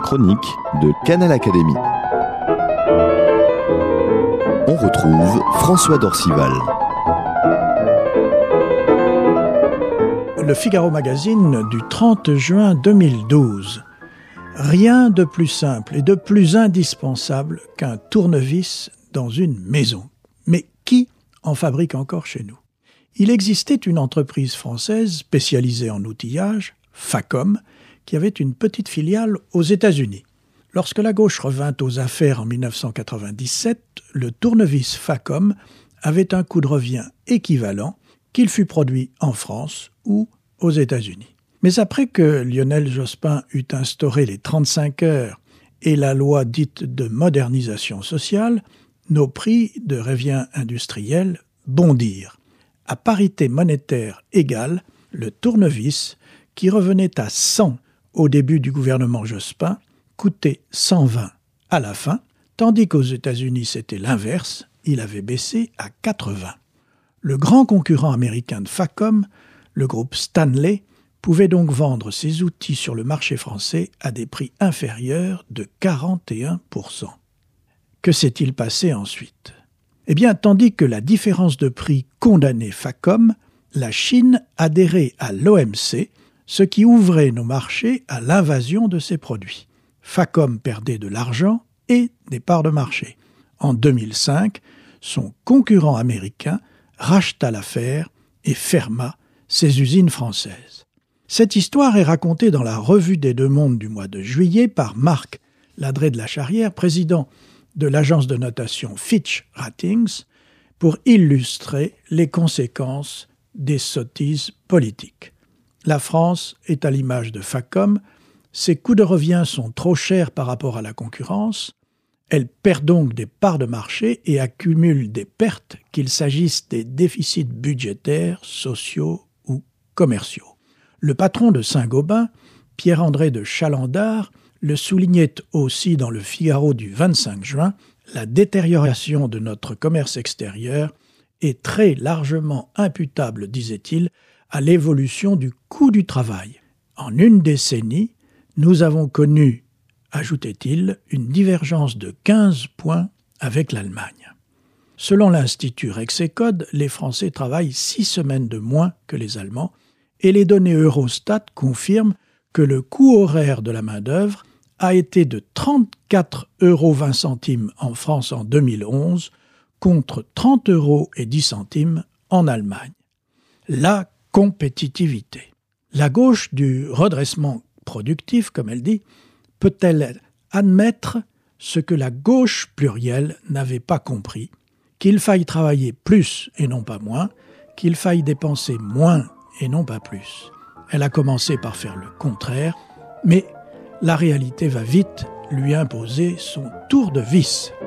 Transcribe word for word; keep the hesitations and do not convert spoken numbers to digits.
chronique de Canal Académie. On retrouve François Dorcival. Le Figaro Magazine du trente juin deux mille douze. Rien de plus simple et de plus indispensable qu'un tournevis dans une maison. Mais qui en fabrique encore chez nous ? Il existait une entreprise française spécialisée en outillage, Facom, qui avait une petite filiale aux États-Unis. Lorsque la gauche revint aux affaires en dix-neuf cent quatre-vingt-dix-sept, le tournevis Facom avait un coût de revient équivalent, qu'il fût produit en France ou aux États-Unis. Mais après que Lionel Jospin eut instauré les trente-cinq heures et la loi dite de modernisation sociale, nos prix de revient industriel bondirent. À parité monétaire égale, le tournevis, qui revenait à cent au début du gouvernement Jospin, coûtait cent vingt à la fin, tandis qu'aux États-Unis c'était l'inverse, il avait baissé à quatre-vingts. Le grand concurrent américain de Facom, le groupe Stanley, pouvait donc vendre ses outils sur le marché français à des prix inférieurs de quarante et un pour cent. Que s'est-il passé ensuite ? Eh bien, tandis que la différence de prix condamnait Facom, la Chine adhérait à l'O M C, ce qui ouvrait nos marchés à l'invasion de ses produits. Facom perdait de l'argent et des parts de marché. En deux mille cinq, son concurrent américain racheta l'affaire et ferma ses usines françaises. Cette histoire est racontée dans la Revue des Deux Mondes du mois de juillet par Marc Ladré de la Charrière, président de l'agence de notation Fitch Ratings, pour illustrer les conséquences des sottises politiques. La France est à l'image de Facom, ses coûts de revient sont trop chers par rapport à la concurrence, elle perd donc des parts de marché et accumule des pertes, qu'il s'agisse des déficits budgétaires, sociaux ou commerciaux. Le patron de Saint-Gobain, Pierre-André de Chalandard, le soulignait aussi dans le Figaro du vingt-cinq juin, la détérioration de notre commerce extérieur est très largement imputable, disait-il, à l'évolution du coût du travail. En une décennie, nous avons connu, ajoutait-il, une divergence de quinze points avec l'Allemagne. Selon l'Institut Rexecode, les Français travaillent six semaines de moins que les Allemands et les données Eurostat confirment que le coût horaire de la main-d'œuvre a été de trente-quatre euros vingt centimes en France en deux mille onze contre trente euros et dix centimes en Allemagne. La compétitivité. La gauche du redressement productif, comme elle dit, peut-elle admettre ce que la gauche plurielle n'avait pas compris, qu'il faille travailler plus et non pas moins, qu'il faille dépenser moins et non pas plus. Elle a commencé par faire le contraire, mais la réalité va vite lui imposer son tour de vis.